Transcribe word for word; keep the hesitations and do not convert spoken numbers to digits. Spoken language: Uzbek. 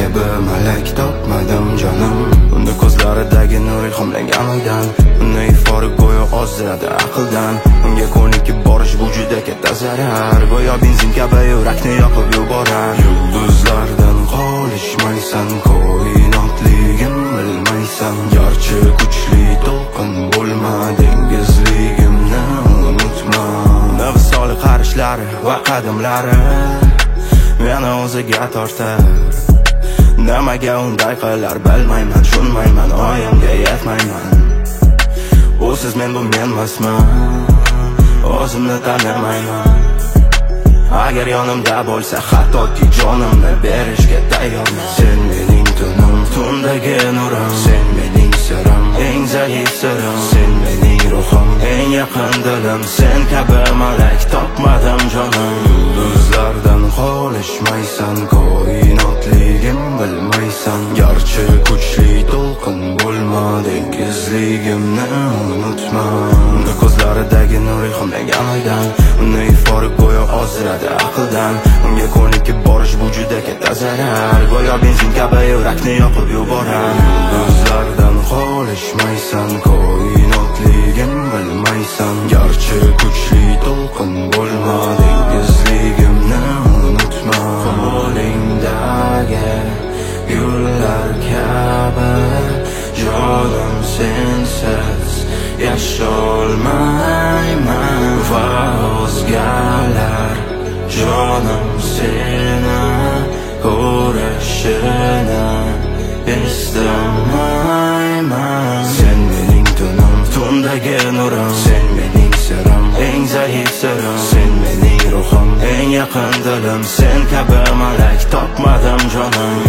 kabi malak topmadim jonim. Unda ko'zlaridagi nur ilhomlangan oydan, uni ifori go'yo ozdiradi aqldan. Unga ko'nikib borish bu juda katta zarar, go'yo benzin kabi yurakni yoqib yuborar. Yulduzlardan qolishmaysan, koinotligim bilmaysan. Garchi kuchli to'lqin bo'lma, dengizligimni unutma. Nafsoli qarishlari va qadamlari meni o'ziga tortar. Nimaga unday qilar bilmayman, tushunmayman, oyimga yetmayman. Usiz men bu menmasman, o'zimni tanimayman. Agar yonimda bo'lsa hattoki jonimni berishga tayyorman. Sen mening tunim, tundagi nurim, sen mening sirim, eng zaif sirim. Sen mening ruhim, eng yaqin dilim, sen kabi malak topmadim jonim. Yulduzlardan qolishmaysan, koinotligim bilmaysan. Garchi kuchli to'lqin bo'lma, dengizligimni unutma. Unda ko'zlaridagi nur ilhomlangan oydan, uni ifori go'yo ozdiradi aqldan. Unga ko'nikib borish bu juda katta zarar, go'yo benzin kabi yurakni yoqib yuborar. Yulduzlardan qolishmaysan, koinotligim bilmaysan. Garchi kuchli to'lqin bo'lma, dengizligimni unutma. Qo'lingdagi gullar kabi jonim sensiz yasholmayman. Va o'zgalar jonim seni ko'rishini istamayman. Sen mening tunim, tundagi nurim, sen mening sirim, eng zaif sirim. Sen mening ruhim, eng yaqin dilim, sen kabi malak topmadim jonim.